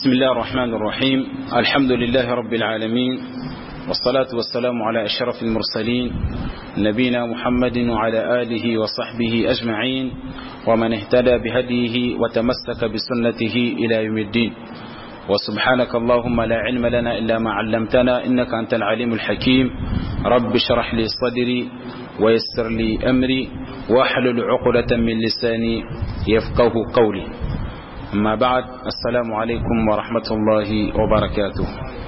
بسم الله الرحمن الرحيم. الحمد لله رب العالمين، والصلاة والسلام على أشرف المرسلين نبينا محمد وعلى آله وصحبه أجمعين ومن اهتدى بهديه وتمسك بسنته إلى يوم الدين. وسبحانك اللهم لا علم لنا إلا ما علمتنا إنك أنت العليم الحكيم. رب اشرح لي صدري ويسر لي أمري واحلل عقدة من لساني يفقه قولي. أما بعد، السلام عليكم ورحمة الله وبركاته.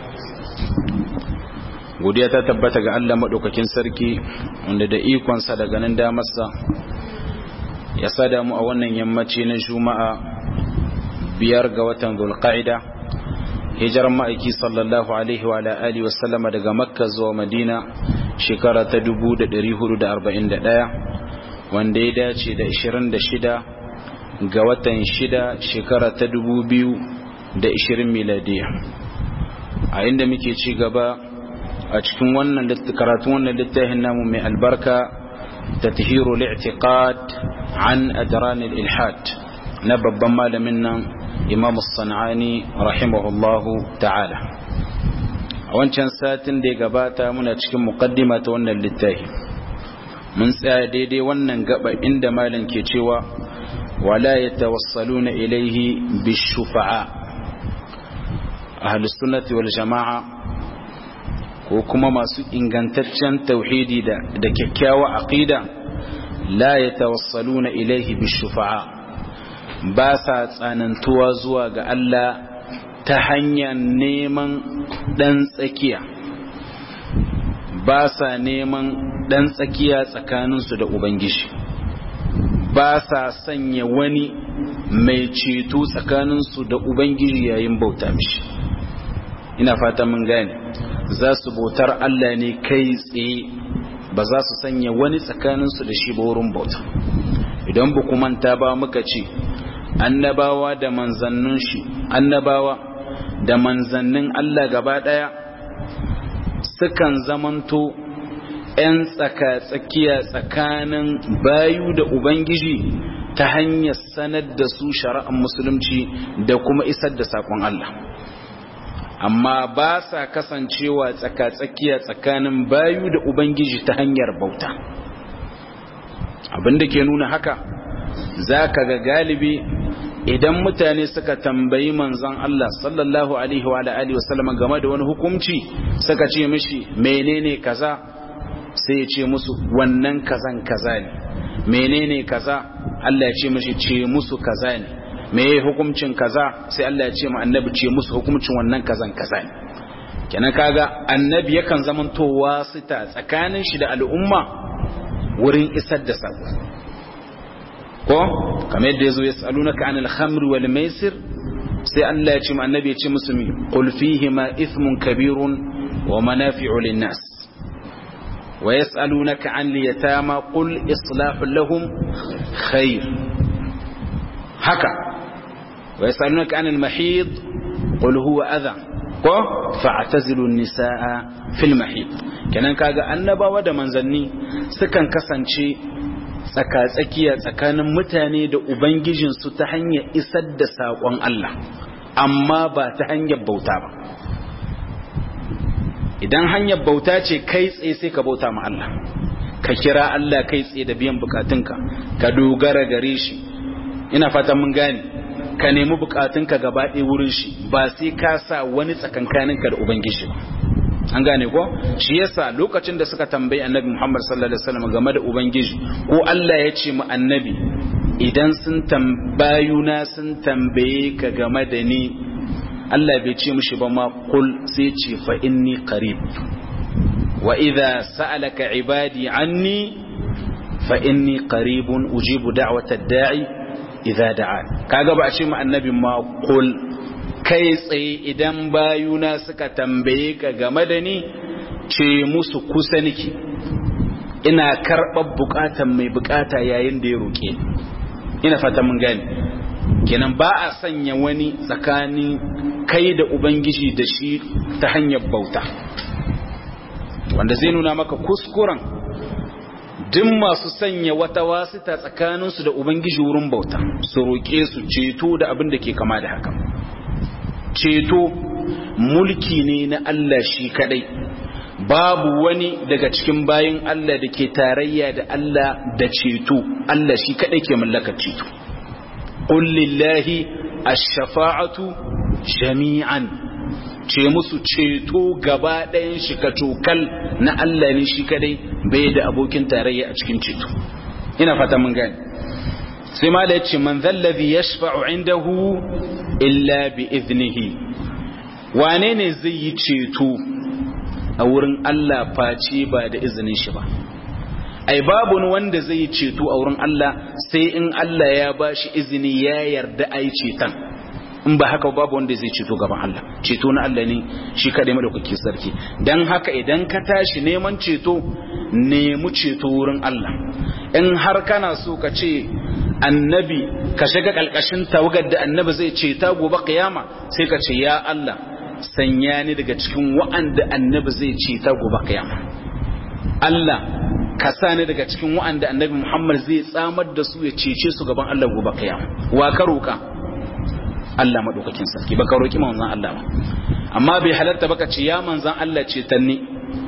godiya ta tabbata ga Allah madaukakin sarki wanda da ikon sa daga nan da masa ya sada mu a wannan yammaci na Juma'a 5 ga watan Dhulqa'ida, hijiran ma'aiki sallallahu alaihi wa alihi wa sallama daga Makka zuwa Madina shekara ta 1441, wanda ya dace da 26 ga watan 6 shekara ta 2020 miladiya. A inda muke ci gaba a cikin wannan karatun wannan littafin namu mai albarka, tathiru al-i'tiqad an adran al-ilhad na babban malamin nan Imam As-San'ani rahimahullahu ta'ala. A wancan satin da ya gabata muna cikin muqaddima ta wannan littafi, mun tsaya daidai wannan gaba inda malam ke cewa wala yatawassaluna ilayhi bish-shufa'a. Ahlus sunnati wal jama'a ko kuma masu ingantaccen tauhidi da kyakkyawa aqida la yatawassaluna ilayhi bish-shufa'a, ba sa tsanantuwa zuwa ga Allah ta hanyar neman dan tsakiya, ba sa neman dan tsakiya tsakaninsu da Ubangiji, ba sa sanya wani mai ceto tsakaninsu da Ubangiji yayin bauta mishi. Ina fata mun gane, za su bautar Allah ne kai tsaye, ba za su sanya wani tsakaninsu da shi ba wurin bauta. Idan ba ku manta ba, muka ce annabawa da manzannin Allah gaba daya sukan zamanto 'yan tsaka-tsakiya tsakanin bayu da Ubangiji ta hanyar sanar da su shari'ar musulunci da kuma isar da saƙon Allah, amma ba sa kasancewa tsaka-tsakiya tsakanin bayu da Ubangiji ta hanyar bauta. Abinda ke nuna haka, za ka ga galibi idan mutane suka tambayi manzon Allah sallallahu alaihi wa alihi wasallam game da wani hukunci, suka ce mishi menene kaza, sai ya ce musu wannan kazan kaza ne. Menene kaza? Allah ya ce mishi ce musu kaza ne. meye hukuncin kaza? Sai Allah ya ce ma annabi ce musu hukuncin wannan kazan kaza ne. Kenan kaga annabi yakan zamantowa sita tsakanin shi da al'umma wurin isar da sako, ko kamar yadda yazo yasalunaka anil khamri wal maisir, sai Allah ya ce ma annabi ya ce musu mi qul fihi ma ithmun kabirun wa manafi'u lin nas wa yasalunaka an liyatama qul islahu lahum khair. haka wa yasalunaka anil mahid qul huwa adha ko fa'tazilu an-nisaa fil mahid. kenan kaga annabawa da manzanni sukan kasance tsaka-tsakiya tsakanin mutane da ubangijinsu ta hanyar isar da saƙon Allah, amma ba ta hanyar bauta ba. Idan hanyar bauta ce kai tsaye sai ka bauta ma Allah, ka kira Allah kai tsaye da biyan bukatunka, ka dogara gare shi. Ina fatan mun gane, ka nemi bukatunka gaba ɗaya wurin shi, ba sai ka sa wani tsakankaninka da ubangiji ba. An gane ko? Shi yasa lokacin da suka tambayi annabi Muhammad sallallahu alaihi wasallam game da ubangiji, ko Allah ya ce mu annabi idan sun tambaye ka game da ni, Allah bai ce mishi ba ma kul, sai ce fa inni qarib wa idha sa'alaka ibadi anni fa inni qaribun ujibu da'watad da'i idha da'an. kaga ba a ce mu annabi ma kul kai tsaye idan bayuna suka tambaye ka game da ni, ce musu kusa niki, ina karɓar bukatan mai bukata yayin da ya roƙe. Ina fata mun gani. Kenan ba a sanya wani tsakanin kai da ubangiji da shi ta hanyar bauta, wanda zai nuna maka kuskuren duk masu sanya wata wasita tsakaninsu da ubangiji wurin bauta, su roƙe su ceto da abin da ke kama da haka. ceto mulki ne na Allah shi kadai, babu wani daga cikin bayin Allah da ke tarayya da Allah da ceto, Allah shi kadai ke mallakar ceto. Qul lillahi ash-shafa'atu jami'an, ce musu ceto gaba ɗayan shi kacokal na Allah ne shi kadai, bai da abokin tarayya a cikin ceto. Ina fata mun gane. sai ma da ya ce man zallazi yashfa'u indahu illa bi iznihi, wane ne zai yi ceto a wurin Allah face ba da izinin shi ba? Ai babu wanda zai yi ceto a wurin Allah sai in Allah ya bashi izini ya yarda ai ceton, in ba haka babu wanda zai ceto gaban Allah. Ceto na Allah ne shi kadai madaukaki sarki. Dan haka idan ka tashi neman ceto, nemi ceto wurin Allah. In har kana so ka ce annabi ka shiga kalkashin tawagar da annabi zai ceta gobe kiyama, sai ka ce ya Allah sanya ni daga cikin wa'anda annabi zai ceta gobe kiyama. Allah ka sa ni daga cikin wa'anda annabi Muhammad zai tsamar da su ya cece su gaban Allah gobe kiyama. Wa ka roka? Allah madaukakin sarki. Baka roki manzon Allah ba. Amma bai halatta baka ce ya manzon Allah cetanni,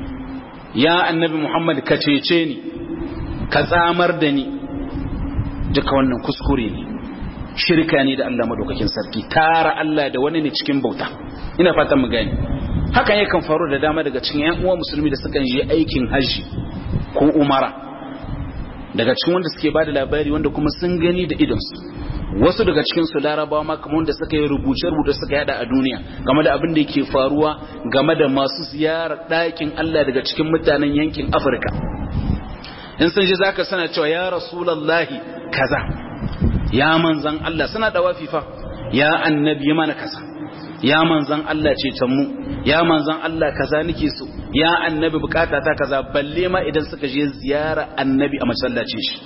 ya annabi Muhammad ka cece ni, ka tsamar da ni. Duka wannan kuskure ne, shirka ne da Allah madaukakin sarki, tara Allah da wani ne cikin bauta. Ina fatan mu gani. Hakan yakan faru da dama daga cikin ƴan uwa musulmi da suka je aikin haji ko umara, daga cikin wanda suke bada labari wanda kuma sun gani da idonsu. Wasu daga cikin su larabawa ma kamar wanda suka yi rubuce-rubuce suka yada a duniya game da abin da yake faruwa game da masu ziyarar ɗakin Allah daga cikin mutanen yankin Afirka. In sun ji zaka sana cewa ya rasulullahi kaza, ya manzan Allah, suna da wafifa, ya annabi mana kaza, ya manzan Allah ce mu, ya manzan Allah kaza nake so, ya annabi bukata ta kaza, balle ma idan suka je ziyara annabi a masallacin shi.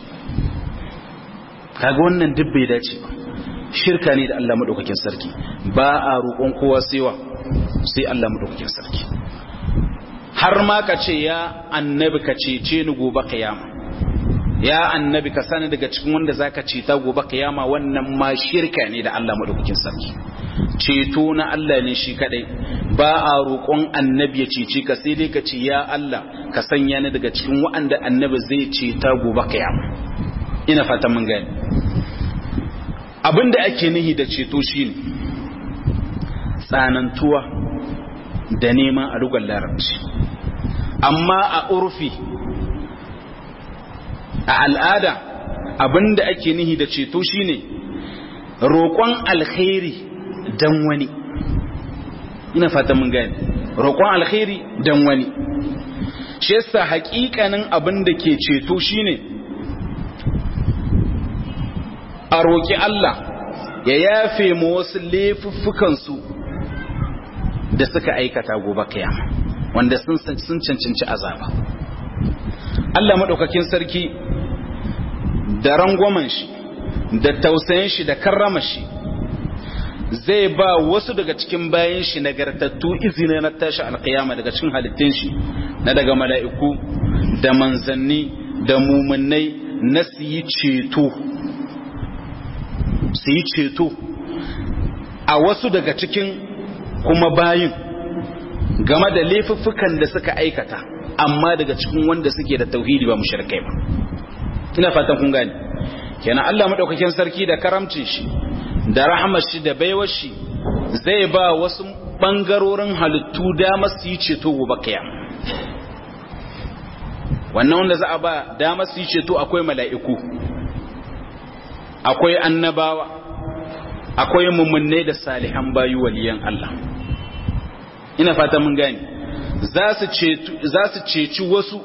Kaga wannan duk bai dace ba, shirka ne da Allah madaukakin sarki. Ba a roƙon kowa sai Allah madaukakin sarki. Har ma ka ce ya annabi ka cece ni gobe kiyama, ya annabi ka sani daga cikin wanda zaka ceta gobe kiyama, wannan ma shirka ne da Allah madaukakin sarki. Ceto na Allah ne shi kadai, ba a roƙon annabi ya cece ka, sai dai ka ce ya Allah ka sanya ni daga cikin waɗanda annabi zai ceta gobe kiyama. Ina fatan mun gani. Abinda ake nihi da ceto shine tsanantuwa da neman a lugar larabci, amma a urfi, a al'ada, abinda ake nihi da ceto shine roƙon alkhairi dan wani. Ina fatan mun gani. Roƙon alkhairi dan wani. Shi yasa haƙiƙanin abinda ke ceto shine a roƙi Allah ya yafe mu wasu laifuffukansu da suka aikata gobe kiyama, wanda sun cancanci azaba. Allah madaukakin sarki da rangwamen shi da tausayin shi da karrama shi zai ba wasu daga cikin bayan shi nagartattu izini na tashi alkiyama daga cikin halittun shi, na daga mala'iku da manzanni da muminai, na su yi ceto a wasu daga cikin kuma bayin game da laifuffukan da suka aikata, amma daga cikin wanda suke da tauhidi ba mushrikai ba. Ina fatan kun gane. Kenan Allah madaukakin sarki da karamcin shi da rahmar shi da baiwar shi zai ba wasu bangarorin halittu dama su yi ceto gobe kiyama. Wannan wanda za a ba dama su yi ceto akwai mala'iku, akwai annabawa, akwai mummunai da salihan bayu waliyan Allah. Ina fata mun gani. Za su ceci wasu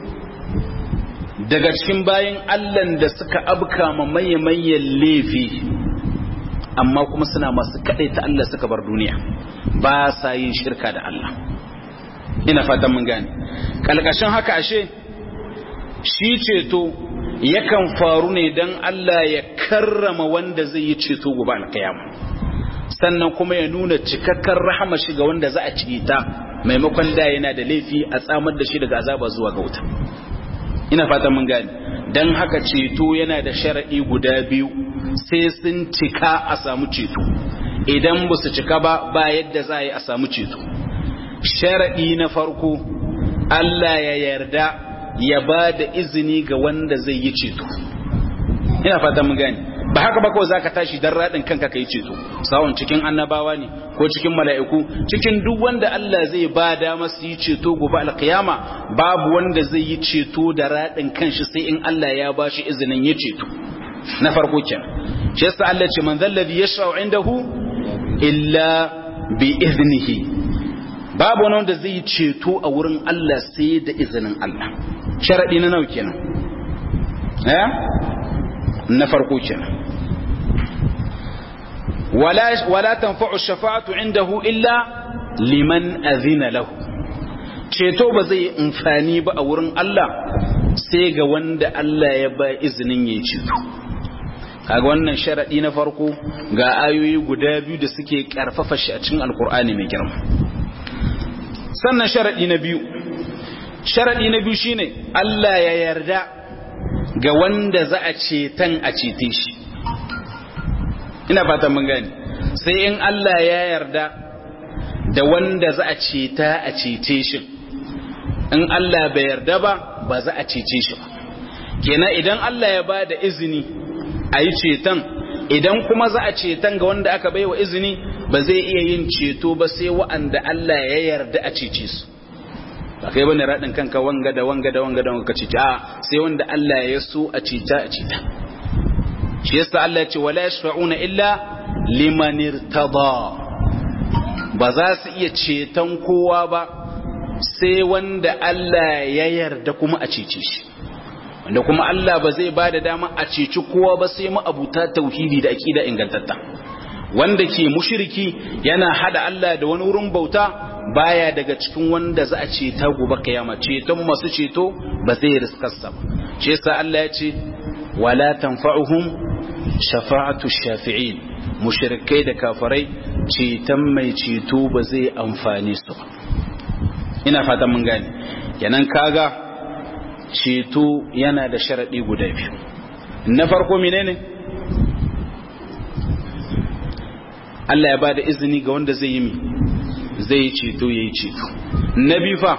daga cikin bayan Allah da suka abka ma mayan laifi, amma kuma suna masu ta Allah suka bar duniya, ba sa yin shirka da Allah. Ina fata mun gani. Kalkashin haka ashe shi ceto yakan faru ne don Allah ya karrama wanda zai yi ceto gobe alkiyama, sannan kuma ya nuna cikakken rahama shi ga wanda za a ceta, maimakon da yana da laifi a tsamar da shi daga azaba zuwa ga wuta. Ina fatan mun gane. Dan haka ceto yana da shar'i guda biyu, sai sun cika a samu ceto. idan ba su cika ba yadda za a yi a samu ceto. Sharaɗi na farko Allah ya yarda ya ba da izini ga wanda zai yi ceto. Ina fata mun gani, ba haka ba kawai zaka tashi dan radin kanka kai ceto, sawon cikin annabawa ne ko cikin mala'iku, cikin duk wanda Allah zai ba da masu yi ceto gobe alkiyama, babu wanda zai yi ceto da radin kanshi sai in Allah ya ba shi izinin yi ceto. Na farko kenan, shi yasa Allah ce man zallazi yashfa'u indahu illa bi iznihi, babu wani wanda zai yi ceto a wurin Allah sai da izinin Allah. Sharadi na nawa kenan? Na farko kenan. Wala tanfa'u shafa'atu indahu illa liman azina lahu, ceto ba zai amfani ba a wurin Allah sai ga wanda Allah ya ba izinin yayi ceto. Kaga wannan sharadi na farko ga ayoyi guda biyu da suke karfafa shi a cikin alkur'ani mai girma. Sannan sharadi na biyu shine Allah ya yarda ga wanda za a cetan a cete shi. Ina fatan mun gani, sai in Allah ya yarda da wanda za a ceta a cete shi, in Allah bai yarda ba za a cece shi ba. Kenan idan Allah ya ba da izini a yi ceton, idan kuma za a ceton ga wanda aka bai wa izini, ba zai iya yin ceto ba sai wa'anda Allah ya yarda a cece su. Ba kai bane radin kanka wanga da wanga ka cece, sai wanda Allah ya so a ceta. Shi yasa Allah ya ce wala yashfa'una illa liman irtada, ba za su iya ceton kowa ba sai wanda Allah ya yarda kuma a cece shi, wanda kuma Allah ba zai bada dama a ceci kowa ba sai ma'abuta tauhidi da aqida ingantatta. Wanda ke mushriki yana hada Allah da wani wurin bauta baya daga cikin wanda za a ceta gobe kiyama. Ceton masu ceto ba zai riskarsa ba. Shi yasa Allah ya ce wala tanfa'uhum shafa'atu shafi'in, mushrikai da kafirai ceton mai ceto ba zai amfane su ba. Ina fatan mun gane. Kenan kaga ceto yana da sharadi guda biyu. Na farko menene? Allah ya bada izini ga wanda zai yi zai ceto yayi ceto. Na biyu fa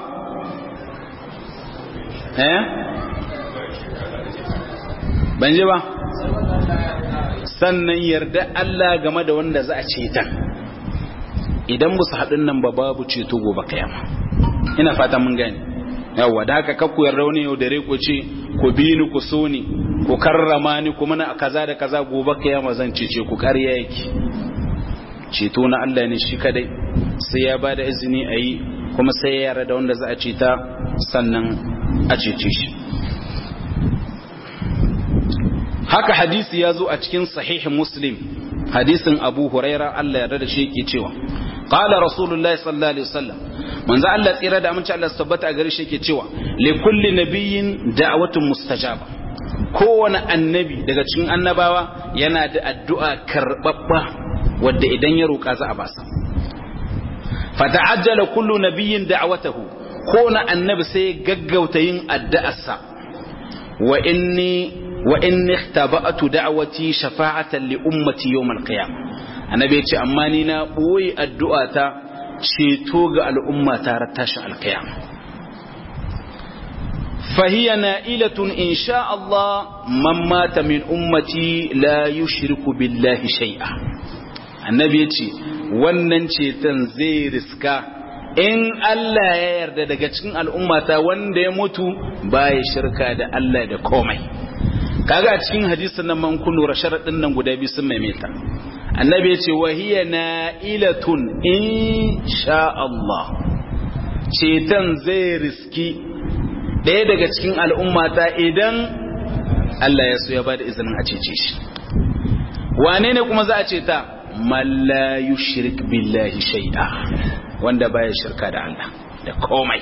ban ji ba, sannan yarda Allah game da wanda za a ceta. Idan musu haɗin nan ba babu ceto gobe kiyama. Ina fata mun gane. Yawwa da haka kakku yarda wani yau dare ku ce ku bi ni ku so ni ku karrama ni ku mana kaza da kaza gobe kiyama zan cece ku, ƙarya yake. Ceto na Allah ne shi kadai, sai ya bada izini a yi kuma sai ya yarda da wanda za a ceta sannan a cece shi. Haka hadisi ya zo a cikin sahih Muslim, hadisin Abu Huraira Allah ya yarda da shi yake cewa qala Rasulullahi sallallahu alaihi wasallam, manzo Allah tsira da amince Allah tabbata a gare shi yake cewa li kulli nabiyyin da'watun mustajaba, kowane annabi daga cikin annabawa yana da addu'a karbabba wadda idan ya roƙa za a basa. Fata'ajjala kullu nabiyyin da'watahu, kowane annabi sai gaggauta yin addu'arsa. Wa inni ikhtaba'tu da'wati shafa'atan li ummati yawm al-qiyamah, annabi ya ce amma ni na boye addu'ata ceto ga al'umma ta tashin al-qiyamah. Fahiya na'ilatun insha Allah man mata min ummati la yushriku billahi shay'a. Annabi ya ce wannan ceton zai riska in Allah ya yarda daga cikin al'ummata wanda ya mutu baya shirka da Allah da komai. Kaga a cikin hadisin nan man kullu sharadin nan guda biyu sun maimaita. Annabi ya ce wa hiya na'ilatun insha Allah, ceton zai riski ɗaya daga cikin al'ummata idan Allah ya so ya bada izinin a cece shi. Wane ne kuma za a ceta? Man la yushrik billahi shay'a, wanda baya shirka da Allah da komai.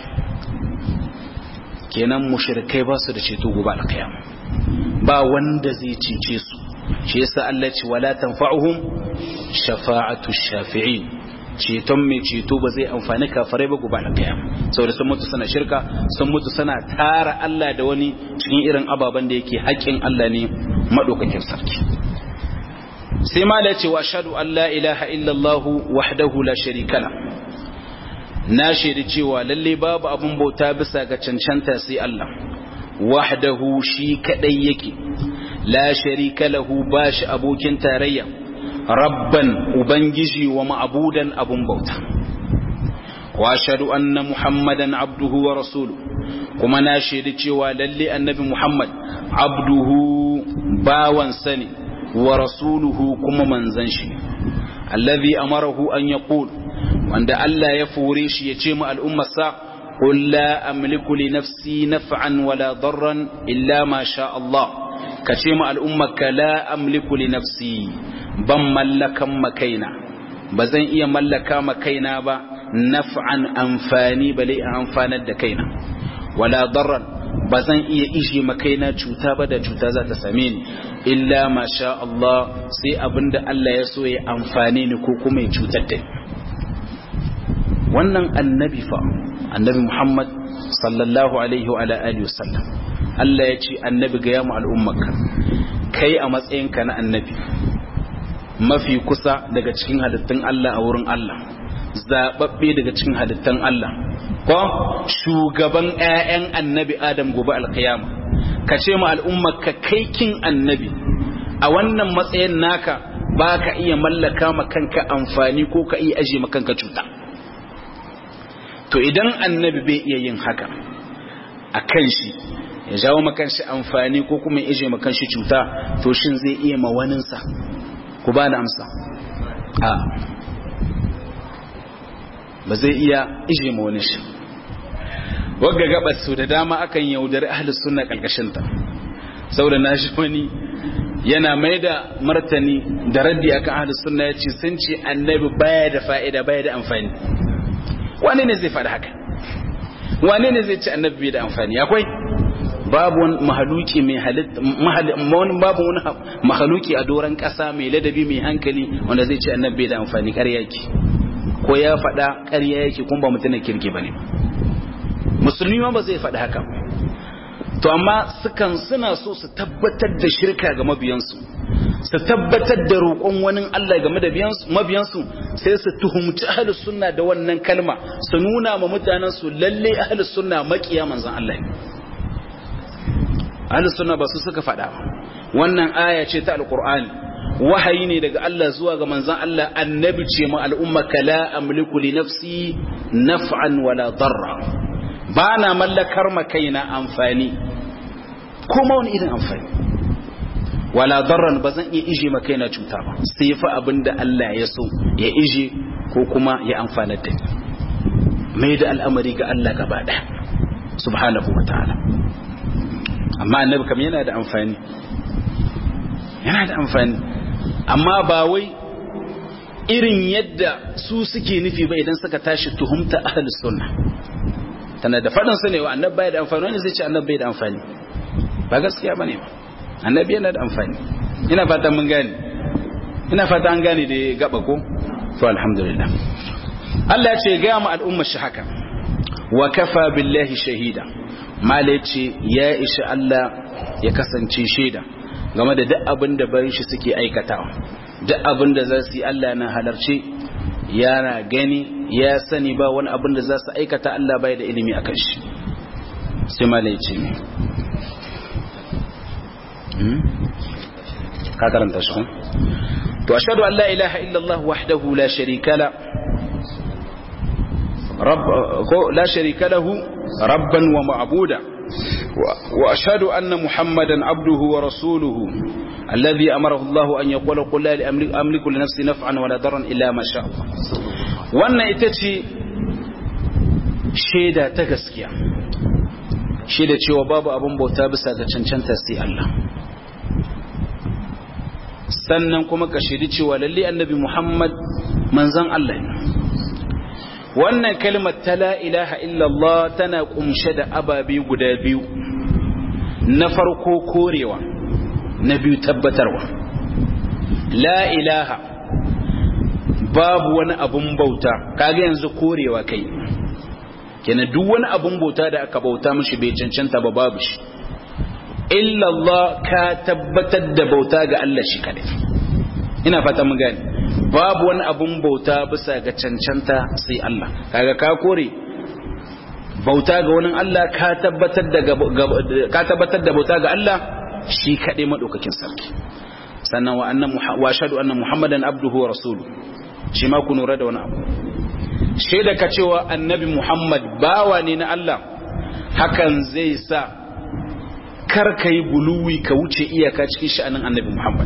Kenan mushrikai ba su da ceto gobe alkiyama, ba wanda zai cece su. Shi yasa Allah ce wala tanfa'uhum shafa'atu shafi'in, ceton mai ceto ba zai amfani kafirai ba gobe alkiyama, saboda sun mutu suna shirka, sun mutu suna tara Allah da wani cikin irin ababen da yake haƙƙin Allah ne madaukakin sarki. sai ma da ce wa ashhadu an la ilaha illallah wahdahu la sharika la, na shaidi cewa lalle babu abun bauta bisa ga cancanta sai Allah, wahdahu shi kadai yake, la sharika lahu bashi abokin tarayya, rabban ubangiji wa ma'budan abun bauta. Wa ashhadu anna muhammadan abduhu wa rasuluhu, kuma na shaidi cewa lalle annabi Muhammad abduhu bawan sani wa rasuluhu kuma manzan shi, allazi amarahu an yaqul, wanda Allah ya fure shi ya ce mu al'ummarsa, qul la amliku li nafsi naf'an wala darran illa ma sha Allah, ka ce mu al'ummarka la amliku li nafsi, ban mallakan makaina, ba zan iya mallaka makaina ba naf'an amfani bale amfanar da kaina, wala darran ba zan iya ishe makaina cuta ba da cuta za ta same ni, illa ma sha Allah, sai abinda Allah ya so ya amfane ni ko kuma ya cutar da ni. Wannan annabi fa, annabi Muhammad sallallahu alaihi wa alihi wasallam, Allah ya ce annabi ga yamu al'ummarka, kai a matsayinka na annabi mafi kusa daga cikin halittun Allah a wurin Allah, zababbe daga cikin halittun Allah, ko shugaban ƴaƴan annabi Adam gobe alkiyama, ka ce mu al'ummarka kai kin annabi, a wannan matsayin naka baka iya mallaka ma kanka amfani ko ka iya aje ma kanka cuta. To idan annabi bai iya yin haka a kan shi, ya jawo makan shi amfani ko kuma ya ije makan shi cuta, to shin zai iya ma waninsa? Ku ba da amsa. Ba zai iya ije ma wani shi. Wagga gabas su da dama akan yaudari ahlus sunna kalkashinta, saboda na shi wani yana mai da martani da raddi akan ahlus sunna, ya ce sun ce annabi baya da fa'ida baya da amfani. Wane ne zai faɗi haka? Wane ne zai ce annabi bai da amfani? Akwai babu wani mahaluki mai halitta, babu wani mahaluki a doron ƙasa mai ladabi mai hankali wanda zai ce annabi bai da amfani. Ƙarya yake, ko ya faɗa ƙarya yake, kuma ba mutumin kirki bane. Musulmi ma ba zai faɗi haka. To amma suna so su tabbatar da shirka ga mabiyansu, su tabbatar da roƙon wani Allah game da mabiyansu, sai su tuhumci ahlus sunna da wannan kalma, su nuna ma mutanen su lalle ahlus sunna makiya manzon Allah ne. Ahlus sunna ba su suka faɗa ba, wannan aya ce ta alqur'ani, wahayi ne daga Allah zuwa ga manzon Allah, annabi ce ma al'umma la amliku li nafsi naf'an wala darra, ba na mallakar ma kaina amfani kuma wani irin amfani, wala darran ba zan iya ije ma kaina cuta ba, sai fa abinda Allah ya so ya ije ko kuma ya amfana da ni. Mai da al'amari ga Allah gaba ɗaya subhanahu wa ta'ala. Amma annabi kam yana da amfani, yana da amfani, amma ba wai irin yadda su suke nufi ba idan suka tashi tuhumta ahlus sunna. Tana da faɗin su ne wa annabi bai da amfani, wani zai ce annabi bai da amfani, ba gaskiya bane ba. Annabi yana da amfani. Ina fata mun gane, ina fata an gane da gaba ko to alhamdulillah. Allah ya ce ga mu al'umma shi haka, wa kafa billahi shahida, mala ce ya ishi Allah ya kasance shaida game da duk abin da bayan shi suke aikatawa, duk abin da za su yi Allah na halarce, yana gani, ya sani, ba wani abin da za su aikata Allah bai da ilimi akan shi. Sai mala ce ne ka karanta shi to ashhadu an la ilaha illallah wahdahu la sharika la لا شريك له ربا ومعبودا وأشهد أن محمدا عبده ورسوله الذي أمره الله أن يقول قل لا أملك لنفسي نفعا ولا ضرا إلا ما شاء الله. وأن إتتي شيدا تغسكيا شيدا cewa babu abun bauta bisa ga cancanta sai Allah, sannan kuma ka shaidi cewa lalle annabi Muhammad manzon Allah ne. Wannan kalmar ta la ilaha illallah tana kumshe da ababe guda biyu, na farko korewa, na biyu tabbatarwa. La ilaha, babu wani abun bauta, kaga yanzu korewa kai, kenan duk wani abun bauta da aka bauta mishi bai cancanta ba, babu shi. Illallah, ka tabbatar da bauta ga Allah shi kadai. ina fata mun gane babu wani abun bauta bisa ga cancanta sai Allah kaga ka kore bauta ga wani Allah ka tabbatar da bauta ga Allah shi kadai madaukakin sarki sannan wa ashhadu anna muhammadan abduhu wa rasuluhu shi ma ku nura da wani abu shaida ka cewa annabi muhammad bawa ne na Allah hakan zai sa kar ka yi guluwi ka wuce iyaka cikin sha'anin annabi muhammad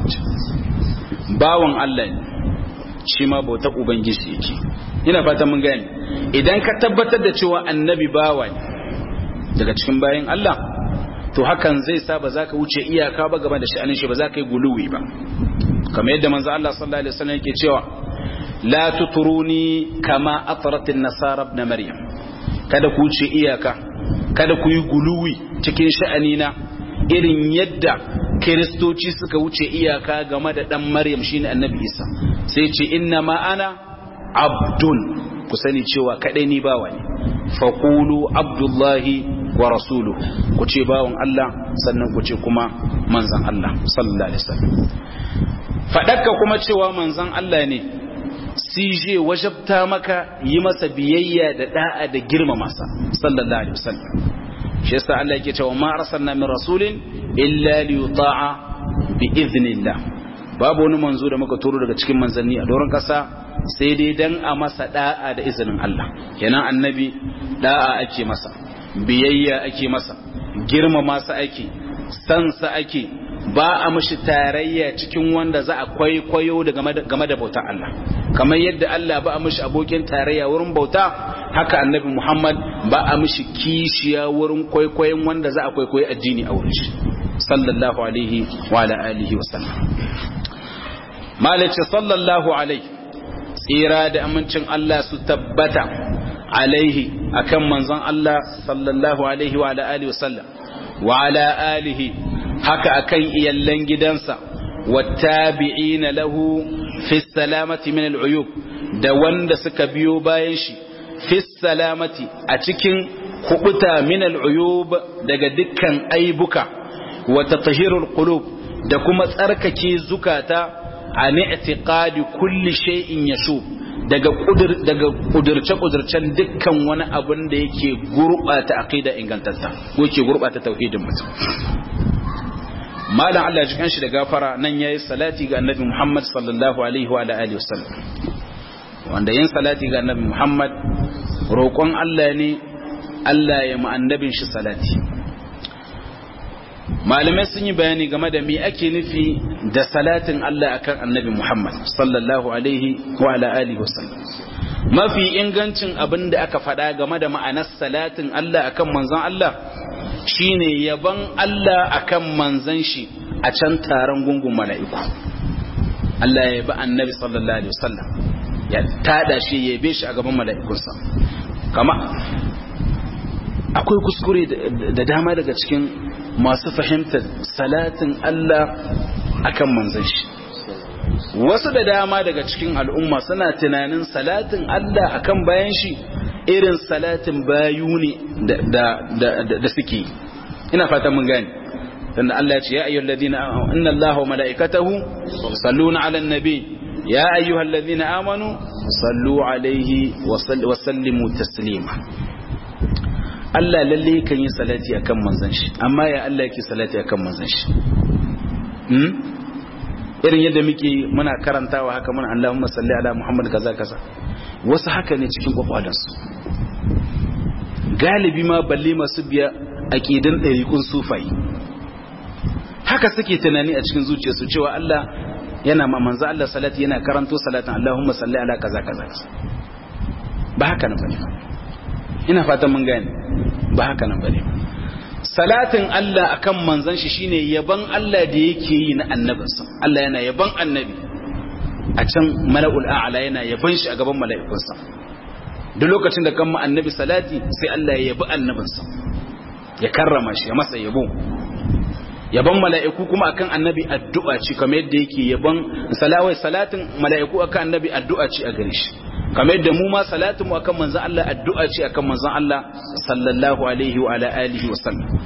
bawan Allah ne shi ma bautar ubangiji yake ina fata mun gane idan ka tabbatar da cewa annabi bawa ne daga cikin bayin Allah to hakan zai sa ba za ka wuce iyaka ba game da sha'anin shi ba za ka yi guluwi ba kamar yadda manzo Allah sallallahu alaihi wasallam yake cewa la tuturuni kama atrat an-nasara ibn maryam kada ku wuce iyaka kada ku yi guluwi cikin sha'anina irin yadda kiristoci suka wuce iyaka game da dan maryam shine annabi isa sai ce inna ma ana abdun ku sani cewa kadai ni bawa ne faqulu abdullahi wa rasuluhu ku ce bawon Allah sannan ku ce kuma manzon Allah sallallahu alaihi wasallam fadakka kuma cewa manzon Allah ne sije wajabta maka yi masa biyayya da da'a da girmama sa sallallahu alaihi wasallam shi yasa Allah yake cewa ma arsalna min rasulin illa li yuta'a bi idhnillah babu wani manzo da muka turo daga cikin manzanni a doron kasa sai dai dan a masa da'a da izinin Allah kenan annabi da'a ake masa biyayya ake masa girmama sa ake san sa ake ba a mishi tarayya cikin wanda za a kwaikwayo game da bautar Allah kamar yadda Allah ba a mishi abokin tarayya wurin bauta haka annabi Muhammad ba a mishi kishiya wurin kwaikwayon wanda za a kwaikwayi addini a wurin shi sallallahu alaihi wa ala alihi wa sallam malaci sallallahu alaihi tsira da amincin Allah su tabbata alaihi akan manzon Allah sallallahu alaihi wa ala alihi wa sallam wa ala alihi haka akan iyallan gidansa wattabi'ina lahu fi salamati min al'uyub da wanda suka biyo bayan shi fi salamati a cikin kubuta min al'uyub daga dukkan aibuka wa tatahhirul qulub da kuma tsarkake zukata an i'tiqadi kulli shay'in yashub daga kudurce-kudurcen dukkan wani abin da yake gurbata aqida ingantatta ko yake gurbata tauhidin mutum malam Allah ya jikan shi da gafara nan yayi salati ga annabi Muhammad sallallahu alaihi wa alihi wasallam wanda yin salati ga annabi Muhammad roƙon Allah ne Allah ya mu annabin shi salati malamai sun yi bayani game da me ake nufi da salatin Allah akan annabi Muhammad sallallahu alaihi wa alihi wasallam mafi ingancin abin da aka faɗa game da ma'anar salatin Allah akan manzon Allah shine yaban Allah akan manzon shi a can taron gungun mala'iku Allah ya yabi annabi sallallahu alaihi wasallam ya tada shi ya yabe shi a gaban mala'ikunsa kama akwai kuskure da dama daga cikin masu fahimtar salatin Allah akan manzon shi wasu da dama daga cikin al'umma suna tunanin salatin Allah akan bayan shi irin salatin bayu ne da suke ina fata mun gani dan Allah ya ce ya ayyuhalladhina inna Allaha wa malaikatahu yusalluna 'alan nabi ya ayyuhalladhina amanu sallu 'alaihi wa sallimu taslima Allah lalle kan yi salati akan manzon shi amma ya Allah yake salati akan manzon shi irin yadda muke muna karantawa haka muna Allahumma salli ala Muhammad kaza kaza wasu haka ne cikin kwakwalansu galibi ma balle masu biya aqidan ɗariƙun sufai haka suke tunani a cikin zuciyarsu cewa Allah yana ma manzo Allah salati yana karanto salatin Allahumma salli ala kaza kaza ba haka nan bane ina fatan mun gane ba haka nan bane salatin Allah akan manzon shi shine yaban Allah da yake yi na annabinsa Allah yana yaban annabi a can mala'ul a'la yana yaban shi a gaban mala'ikunsa duk lokacin da kan annabi salati sai Allah ya yabi annabinsa ya karrama shi ya masa yabo yaban mala'iku kuma akan annabi addu'a ce kamar yadda yake yaban salawai salatin mala'iku akan annabi addu'a ce a gare shi kamar yadda mu ma salatin mu akan manzon Allah addu'a ce akan manzon Allah sallallahu alaihi wa ala alihi wa sallam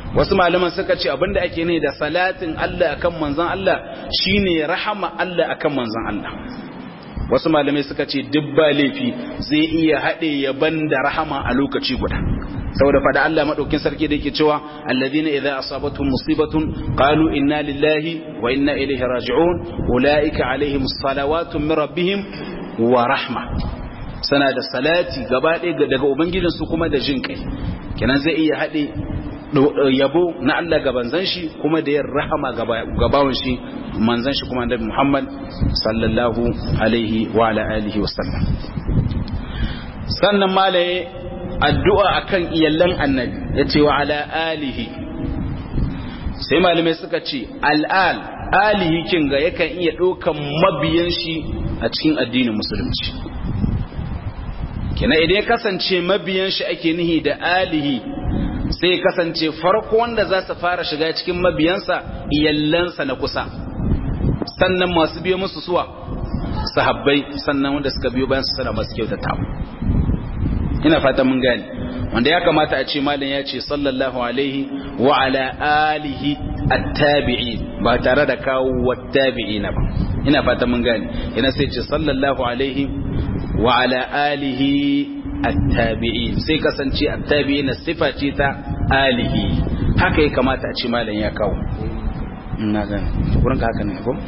wasu malaman suka ce abinda ake ne da salatin Allah akan manzon Allah shine rahama Allah akan manzon Allah. Wasu malamai suka ce duk ba laifi zai iya haɗe yaban da rahama a lokaci guda, saboda fada Allah madaukin sarki da yake cewa alladhina idza asabatuhum musibatun qalu inna lillahi wa inna ilaihi raji'un ulaika alaihim salawatun min rabbihim wa rahma. Sana da salati gaba ɗaya daga ubangijinsu kuma da jin kai, kenan zai iya haɗe yabo na Allah ga manzon shi kuma da yin rahama ga bawon shi manzon shi kuma annabi Muhammad sallallahu alaihi wa ala alihi wasallam. Sannan malaye addu'a akan iyallan annabi yace wa ala alihi, sai malamai suka ce al'al alihi kin ga yakan iya ɗaukan mabiyan shi a cikin addinin musulunci. Kina idan ya kasance mabiyan shi ake nihi da alihi, sai kasance farko wanda za su fara shiga cikin mabiyansa iyallansa na kusa, sannan masu biyo musu suwa sahabbai, sannan wanda suka biyo bayan su sana masu kyautata. Ina fata mun gane, wanda ya kamata a ce malam ya ce sallallahu alaihi wa ala alihi at-tabi'in ba tare da kawo wat-tabi'ina ba. Ina fata mun gane, ina sai ce sallallahu alaihi wa ala alihi at-tabi'in, sai kasance at-tabi'in sifa ce ta alihi. Haka ya kamata a ce malam ya kawo. Ina gane wurin ka haka ne ko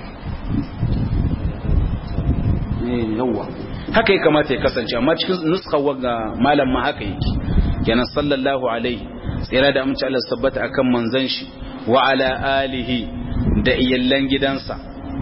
yawa haka ya kamata ya kasance, amma cikin nuskar ga malam ma haka yake. Kenan sallallahu alaihi, tsira da amince Allah sabbata akan manzon shi, wa ala alihi da iyallan gidansa,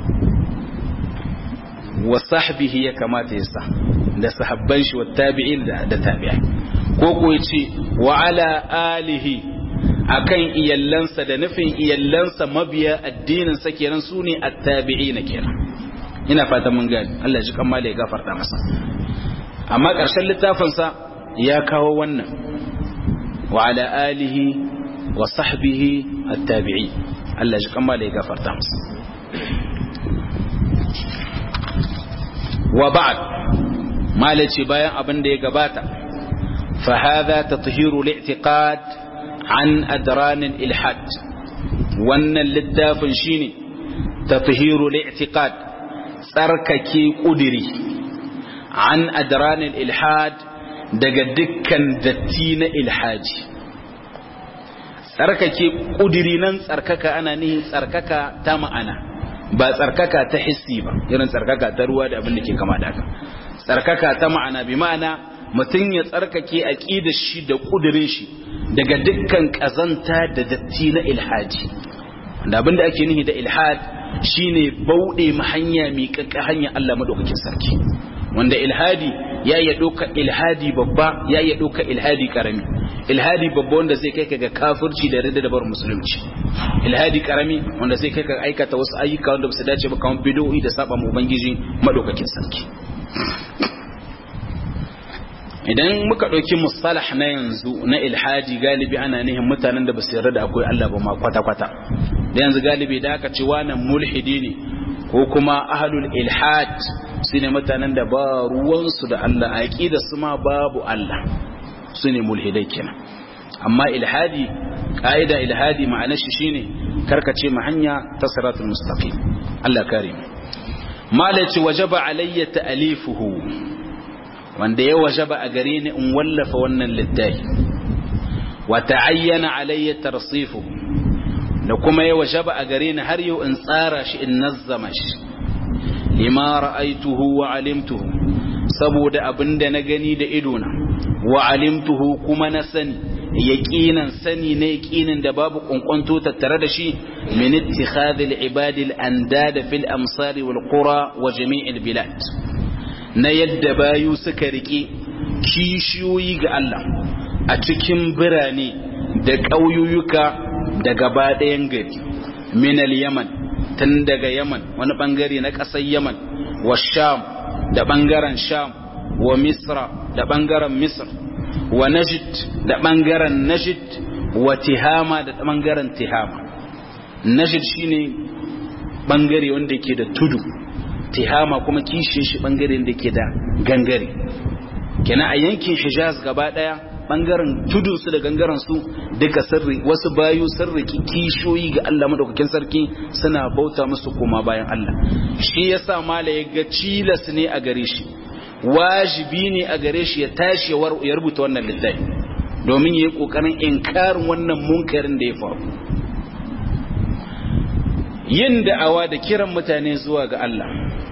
wa sahbihi ya kamata ya sa da sahabban shi, wa tabi'in da tabi'ai, ko ko yace wa ala alihi akan iyallansa, da nufin iyallansa mabiya addinin sa kenan sune at-tabi'in kenan. Ina fatan mun gani, Allah ji kammala ya gafarta masa. Amma ƙarshen littafin sa ya kawo wannan wa ala alihi wa sahbihi at-tabi'in, Allah ji kammala ya gafarta masa. Wa ba'd, malaci bayan abin da ya gabata, fa hadha tathiru al-i'tiqad an adran al-ilhad. Wannan littafin shine tathiru al-i'tiqad, tsarkake kudiri, an adran al-ilhad, daga dukkan datti na ilhaji. Tsarkake kudiri nan tsarkaka ana nihin tsarkaka ta ma'ana, ba tsarkaka ta hissi ba, irin tsarkaka ta ruwa da abin da ke kama da haka. Tsarkaka ta ma'ana bi ma'ana mutum ya tsarkake aqidar shi da kudirin shi daga dukkan kazanta da datti na ilhaji. Wanda abin da ake nihi da ilhad shine bauɗe ma hanya miƙaƙƙa hanya Allah madaukakin sarki. Wanda ilhadi ya iya ɗauka ilhadi babba, ya iya ɗauka ilhadi karami. Ilhadi babba wanda zai kai ka ga kafirci da ridda da bar musulunci. Ilhadi karami wanda zai kai ka aikata wasu ayyuka wanda ba su dace ba, kamar bid'o'i da saba mu ubangiji madaukakin sarki. Idan muka ɗauki mustalah na yanzu na ilhadi, galibi ana nihin mutanen da ba su yarda da akwai Allah ba ma kwata-kwata. Da yanzu galibi da aka ce wannan mulhidi ne ko kuma ahlul ilhad, su ne mutanen da ba ruwansu da Allah, a aqidar su ma babu Allah, su ne mulhidai kenan. Amma ilhadi, ka'ida ilhadi ma'anar shi shine karkace ma hanya ta siratul mustaqim. Allah kare mu. Malaci wajaba alayya ta'alifuhu, wanda ya wajaba a gare ni in wallafa wannan littafi, wa ta'ayyana alayya tarsifuhu, da kuma ya wajaba a gare ni har yau in tsara shi, in nazzama shi, lima ra'aituhu wa alimtuhu, saboda abinda na gani da idona, wa alimtuhu kuma na sani, yaqinan sani ne, yaqinin da babu kunkwanto tattare da shi, min ittikhadhil ibadil andada fil amsari wal qura wa jami'il bilad, na yadda bayu suka rike kishiyoyi ga Allah a cikin birane da ƙauyuyuka da gaba ɗayan gari. Min al-Yaman, tun daga Yaman, wani bangare na ƙasar Yaman, wa Sham da bangaren Sham, wa Misra da bangaren Misr, wa Najd da bangaren Najd, wa Tihama da bangaren Tihama. Najd shine bangare wanda yake da tudu, Tihama kuma kishin shi bangare da ke da gangare. Kenan a yankin Hijaz gaba daya bangaren tudun su da gangaren su duka sirri wasu bayu sirri kishoyi ga Allah madaukakin sarki suna bauta musu kuma bayan Allah. Shi yasa mala ya ga cilas ne a gare shi, wajibi ne a gare shi ya tashi ya rubuta wannan littafi domin ya yi kokarin inkarin wannan munkarin da ya faru. Yin da'awa da kiran mutane zuwa ga Allah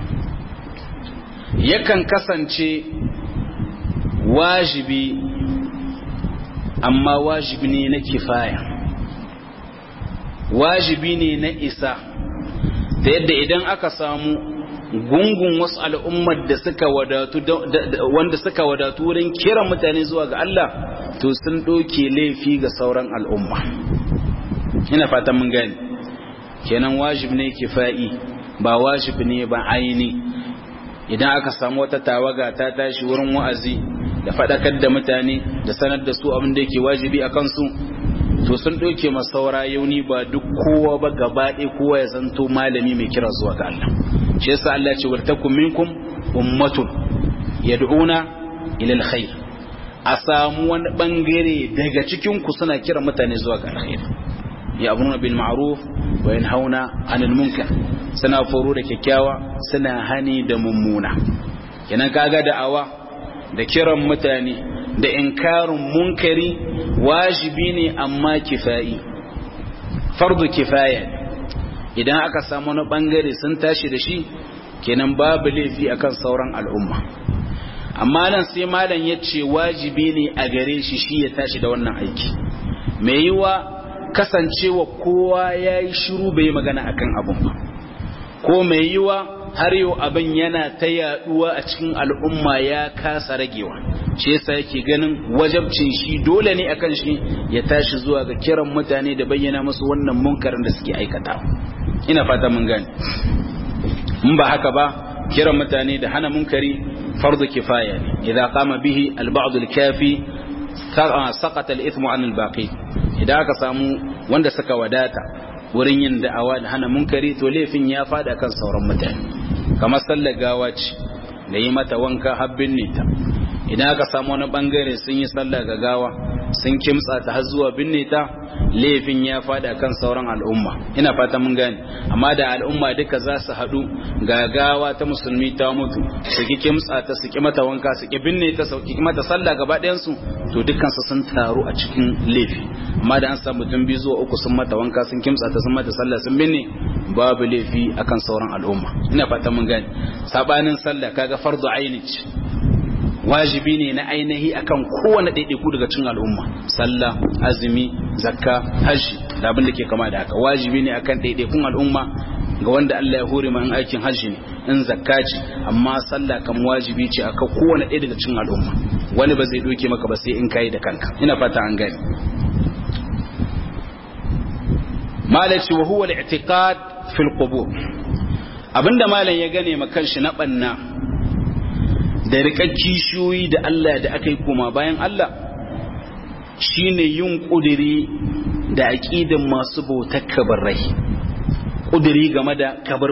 yakan kasance wajibi, amma wajibi ne na kifaya, wajibi ne na isa, ta yadda idan aka samu gungun wasu al'ummar da suka wadatu wanda suka wadatu wurin kiran mutane zuwa ga Allah, to sun ɗauke laifi ga sauran al'umma. Ina fatan mun gani, kenan wajibi ne kifa'i, ba wajibi ne ba aini. Idan aka samu wata tawaga ta tashi wurin wa'azi da faɗakar da mutane da sanar da su abin da yake wajibi a kansu, to sun ɗauke masaura yauni, ba duk kowa ba gaba ɗaya kowa ya zanto malami mai kira zuwa ga Allah. Shi yasa Allah ya ce waltakum minkum ummatun yad'una ila alkhair, a samu wani bangare daga cikin ku suna kira mutane zuwa ga alkhair, ya'muruna bil ma'ruf wa yanhauna 'anil munkar, suna foro da kyakkyawa suna hani da mummuna. Kenan kaga da'awa da kiran mutane da inkarin munkari wajibi ne amma kifayi, fardu kifaya. Idan aka samu wani bangare sun tashi da shi, kenan babu laifi akan sauran al'umma. Amma nan sai malam ya ce wajibi ne a gare shi ya tashi da wannan aiki. Mai yiwa kasancewa kowa ya yi shiru bai magana akan abun ba, ko mai yiwa har yau abin yana ta yaduwa a cikin al'umma ya kasa ragewa, shi yasa yake ganin wajabcin shi dole ne akan shi ya tashi zuwa ga kiran mutane da bayyana musu wannan munkarin da suke aikatawa. Ina fata mun gane. In ba haka ba, kiran mutane da hana munkari fardu kifaya ne. Idza qama bihi al-ba'd al-kafi saqata al-ithmu 'an al-baqi. Idan aka samu wanda suka wadata wurin yin da'awa da hana munkari, to laifin ya fada kan sauran mutane. Kamar sallar gawa ce da yi mata wanka habbin nita, idan aka samu wani bangare sun yi sallar ga gawa sun kimtsa ta har zuwa binne ta, laifin ya fada kan sauran al'umma. Ina fata mun gane. Amma da al'umma duka za su haɗu ga gawa ta musulmi ta mutu, su ki kimtsa ta, su ki mata wanka, su ki binne ta, su ki mata sallah gaba ɗayan su, to dukkan su sun taru a cikin laifi. Amma da an samu mutum biyu zuwa uku sun mata wanka, sun kimtsa ta, sun mata sallah, sun binne, babu laifi akan sauran al'umma. Ina fata mun gane. Sabanin sallah kaga fardu aini ce, wajibi ne na ainihi akan kowane ɗaiɗaiku daga cikin al'umma. Sallah, azumi, zakka, hajji da abin da ke kama da haka wajibi ne akan ɗaiɗaikun al'umma ga wanda Allah ya hore ma in aikin hajji ne, in zakka ce. Amma sallah kam wajibi ce akan kowane ɗaya daga cikin al'umma, wani ba zai doke maka ba sai in kai da kanka. Ina fata an gani. malaci wa huwa al-i'tiqad fil qubur, abinda malam ya gane ma kanshi na banna da riƙar kishiyoyi da Allah da aka yi koma bayan Allah, shine yin ƙudiri da aƙidan masu bautar kabarrai, ƙudiri game da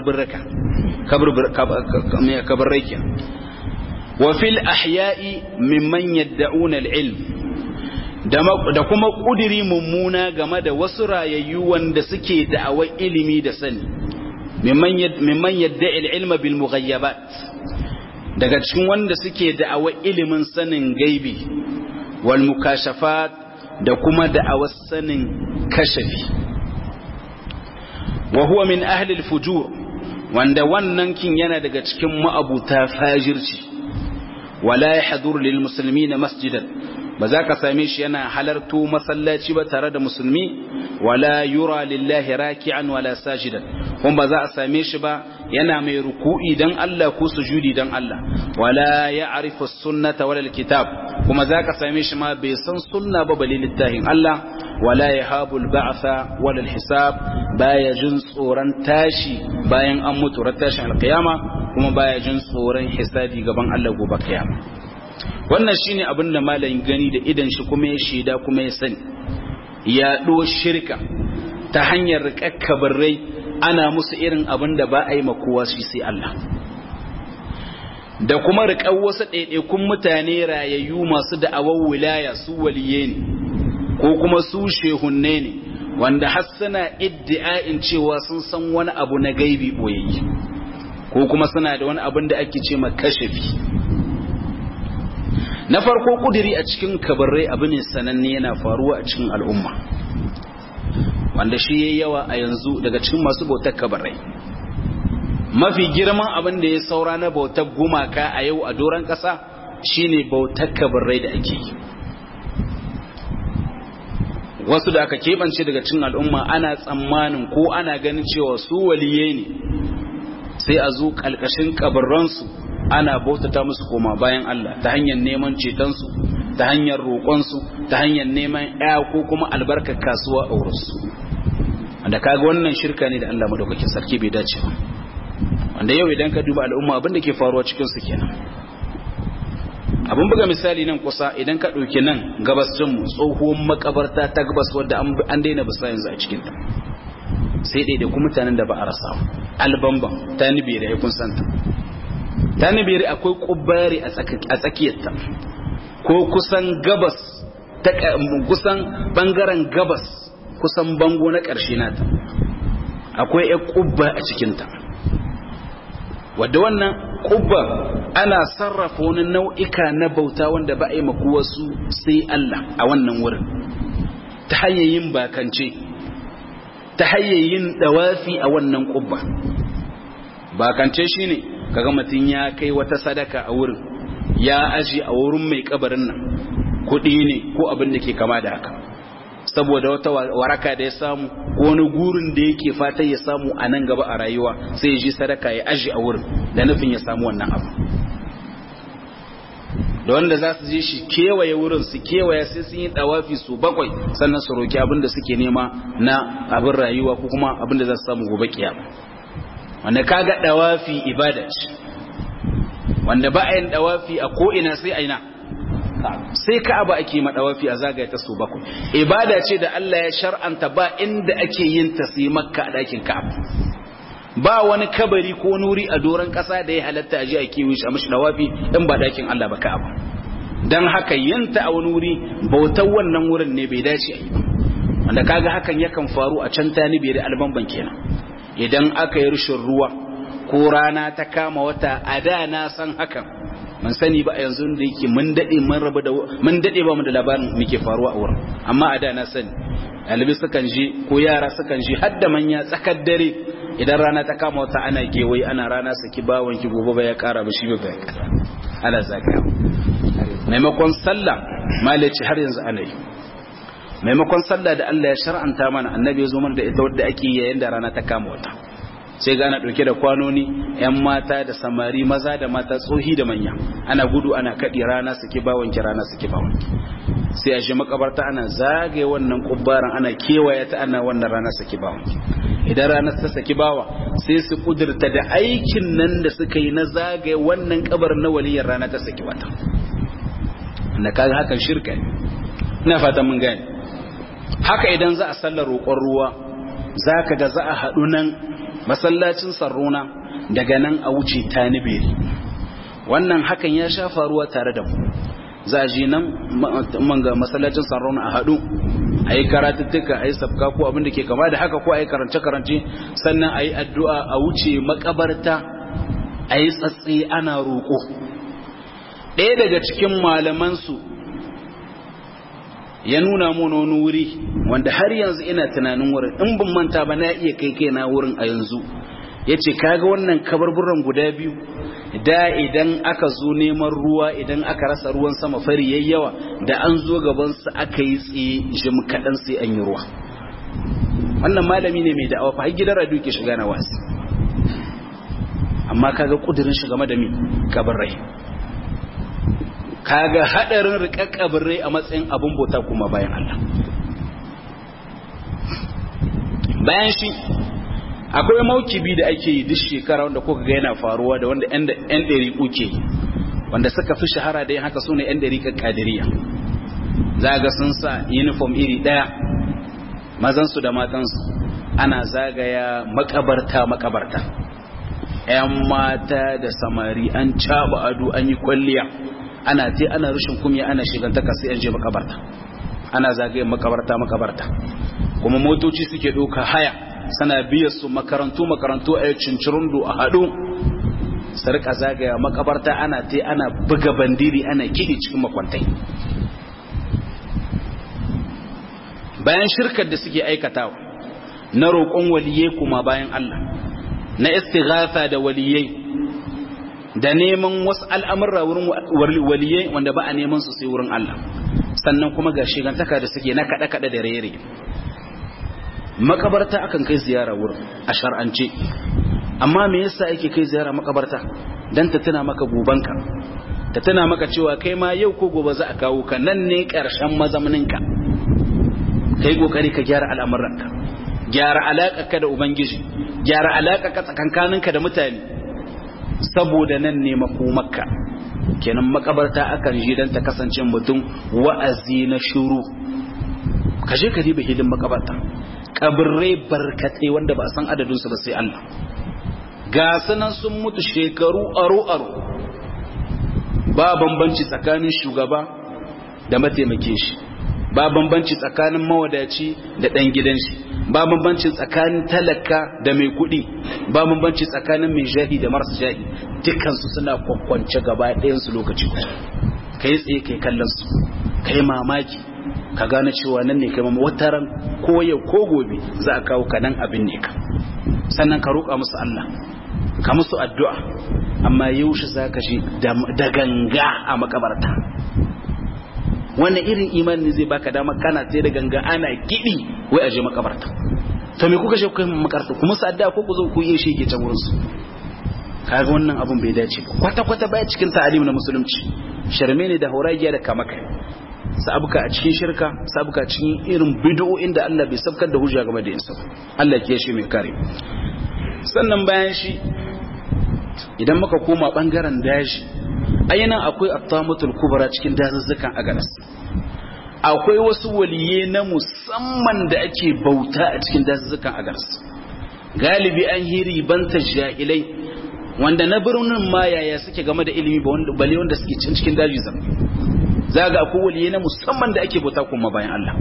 kabarrai kenan. Wa fil ahya'i mimman yadda'una al-ilm, da kuma ƙudiri mummuna game da wasu rayayyu wanda suke da'awar ilimi da sani, mimman yadda'i al-ilma bil mughayyabat, daga cikin wanda suke da'awar ilimin sanin gaibi, wal mukashafat, da kuma da'awar sanin kashafi. Wa huwa min ahli al-fujur, wanda wannan kin yana daga cikin ma'abuta fajirci. Wala yahduru lil muslimina masjidan, ba za ka same shi yana halarto masallaci ba tare da musulmi. Wala yura lillahi raki'an wala sajidan, kuma ba za a same shi ba yana mai ruku'i dan Allah ko sujudi dan Allah. Wala ya'rifu sunnata wala alkitab, kuma za ka same shi ma bai san sunna ba bale littafin Allah. Wala yahabu alba'tha wala alhisab, baya jin tsoron tashi bayan an mutu ran tashin alqiyama, kuma baya jin tsoron hisabi gaban Allah gobe kiyama. Wannan shine abin da malamin gani da idan shi kuma ya shaida kuma ya sani. Yaɗo shirka ta hanyar riƙaƙƙabarrai, ana musu irin abin da ba a yi makowa shi sai Allah. da kuma riƙar wasu ɗaiɗaikun mutane rayayyu masu da'awar wilaya su waliye ne ko kuma su shehunne ne wanda har suna iddi'a'in cewa sun san wani abu na gaibi boyayye ko kuma suna da wani abin da ake ce ma kashafi. Na farko kudiri a cikin kabarai abu ne sananne yana faruwa a cikin al'umma wanda shi yayi yawa a yanzu daga cikin masu bautar kabarai. Mafi girman abin da ya saura na bautar gumaka a yau a doron ƙasa shine bautar kabarai da ake yi. Wasu da aka keɓance daga cikin al'umma ana tsammanin ko ana ganin cewa su waliye ne, sai a zo ƙalƙashin kabarransu ana bautata musu koma bayan Allah ta hanyar neman cetonsu, ta hanyar roƙonsu, ta hanyar neman ƴa ko kuma albarkar kasuwa a wurinsu. Wanda kaga wannan shirka ne da Allah madaukakin sarki bai dace ba. Wanda yau idan ka duba al'umma abin da ke faruwa cikin su kenan. Abin buga misali nan kusa idan ka ɗauki nan gabas mu tsohuwar makabarta ta gabas wadda an daina bisa yanzu a cikinta. Sai dai da kuma mutanen da ba a rasa albamban ta nibiri ya kun santa. Ta nibiri akwai kubbari a tsakiyarta ko kusan gabas kusan bangaren gabas kusan bango na ƙarshe nata akwai ya kubba a cikinta wadda wannan kubba ana sarrafa wani nau'ika na bauta wanda ba a yi maku wasu sai Allah a wannan wurin ta hanyar yin bakance ta hanyar yin dawafi a wannan kubba. Bakance shine kaga mutum ya kai wata sadaka a wurin ya aji a wurin mai kabarin nan kuɗi ne ko abin da ke kama da haka saboda wata waraka da ya samu ko wani gurin da yake fatan ya samu a nan gaba a rayuwa sai ya ji sadaka ya aji a wurin da nufin ya samu wannan abu. Da wanda za su je shi kewaye wurin su kewaye sai sun yi dawafi su 7 sannan su roki abin da suke nema na abin rayuwa ko kuma abin da za su samu gobe kiyama. Wanda kaga dawafi ibada ce wanda ba a yin dawafi a ko ina sai aina sai Ka'aba ake ma dawafi a zagaye ta su 7. Ibada ce da Allah ya shar'anta ba inda ake yin ta sai Makka a dakin Ka'aba. Ba wani kabari ko nuri a doron kasa da ya halatta a ji a kiwo shi a mashi dawafi in ba dakin Allah ba Ka'aba. Dan haka yinta a wani wuri bautar wannan wurin ne bai dace a yi ba. Wanda kaga hakan yakan faru a can tani bai da albanban kenan. Idan aka yi rushin ruwa ko rana ta kama wata a da na san hakan mun sani ba yanzu da yake mun dade ba mu da labarin muke faruwa a wurin amma a da na sani ɗalibi sukan je ko yara sukan je har da manya tsakar dare idan rana ta kama wata ana gewai ana rana saki bawon ki gobe ba ya kara ba shi ba ya kara ana zaka maimakon sallah malaci har yanzu ana yi maimakon sallah da Allah ya shar'anta mana annabi ya zo mana da ita wadda ake yi yayin da rana ta kama wata sai gana dauke da kwanoni yan mata da samari maza da mata tsohi da manya ana gudu ana kadi rana suke bawanki rana suke bawanki sai a je makabarta ana zagaye wannan kubbaran ana kewaye ta ana wannan rana suke bawanki idan rana ta saki bawa sai su kudurta da aikin nan da suka yi na zagaye wannan kabarin na waliyar rana ta saki wata na kaga hakan shirka ne ina fata mun gane haka idan za a sallar roƙon ruwa zaka ga za a haɗu nan masallacin sarruna daga nan a wuce tanibiri wannan hakan ya sha faruwa tare da mu za a ji nan ga masallacin sarruna a haɗu a yi karatuttuka a yi sabka ko abin da ke kama da haka ko a yi karance-karance sannan a yi addu'a a wuce makabarta a yi tsatsi ana roƙo ɗaya daga cikin malamansu ya nuna mana wani wuri wanda har yanzu ina tunanin wurin in ban manta ba na iya kai na wurin a yanzu yace kaga wannan kabarburan guda biyu da idan aka zo neman ruwa idan aka rasa ruwan sama fari yayyawa da an zo gaban su aka yi tsaye jim kadan sai an yi ruwa wannan malami ne mai da'awa fa har gidan radio ke shiga na wasi amma kaga kudirin shi game da mi kabarai kaga hadarin rikakkabin a matsayin abun bauta kuma bayan Allah bayan shi akwai maukibi da ake yi duk shekara wanda kuka ga yana faruwa da wanda yan ɗari uke wanda suka fi shahara da yin haka sune yan ɗari kadiriya za ga sun sa uniform iri ɗaya mazansu da matansu ana zagaya makabarta 'yan mata da samari an caba ado an yi kwalliya ana rushin kumya ana shigantaka sai an je makabarta ana zagayen makabarta kuma motoci suke ɗauka haya sana biyar su makarantu a cincirundu a haɗu su rika zagaya makabarta ana buga bandiri ana kiɗi cikin makwantai. Bayan shirkar da suke aikatawa na roƙon waliyai kuma bayan Allah, na istighatha da waliyai da neman wasu al'amurra wurin waliyai wanda ba a neman su sai wurin Allah, sannan kuma ga shigantaka da suke na kaɗe-kaɗe da rere. Makabarta akan kai ziyara wurin a shar'ance, amma me yasa ake kai ziyara makabarta? Dan ta tuna maka gobanka, ta tuna maka cewa kai ma yau ko gobe za a kawo ka, nan ne ƙarshen mazauninka. Kai kokari ka gyara al'amuranka, gyara alaƙarka da ubangiji, gyara alaƙarka tsakankaninka da mutane, saboda nan ne makomarka. Kenan makabarta akan ji dan ta kasance mutum wa'azi na shuru. Ka je ka diba hidin makabarta, kabirrai barkatai wanda ba a san adadin su ba sai Allah, ga sunan sun mutu shekaru aro ba bambanci tsakanin shugaba da mataimakin shi, ba bambanci tsakanin mawadaci da ɗan gidan shi, ba bambanci tsakanin talaka da mai kuɗi, ba bambanci tsakanin mai jahi da marasa jahi, dukansu suna kwakwance gaba ɗayansu lokaci guda. Kai tsaye kai kallon su, kai mamaki, ka gane cewa nan ne kai wataran ko yau ko gobe za a kawo ka nan abin ne ka, sannan ka roƙa musu Allah, ka musu addu'a. Amma yaushe za ka shi da ganga a makabarta? Wannan irin imani zai baka dama kana sai da ganga ana gidi wai aje makabarta? To me kuka je ku kai makabarta? Kuma su addu'a ko ku zo ku yi shi ke can wurin su? Kaga wannan abun bai dace ba, kwata baya cikin ta'alim na musulunci. Sharme ne da hauragiya da kamaka, sabuka a cikin shirka, sabuka a cikin irin bid'o'in da Allah bai sabkar da hujja game da insa. Allah ke shi mai kare. Sannan bayan shi idan muka koma bangaren daji, ayyana akwai at-tamatul kubra cikin dazuzzukan Agadas. Akwai wasu waliye na musamman da ake bauta a cikin dazuzzukan Agadas. Galibi an hiri banta jahilai wanda na birnin ma yaya suke game da ilimi bale wanda suke cikin daji zan. Zaga akwai waliye na musamman da ake bauta kuma bayan Allah.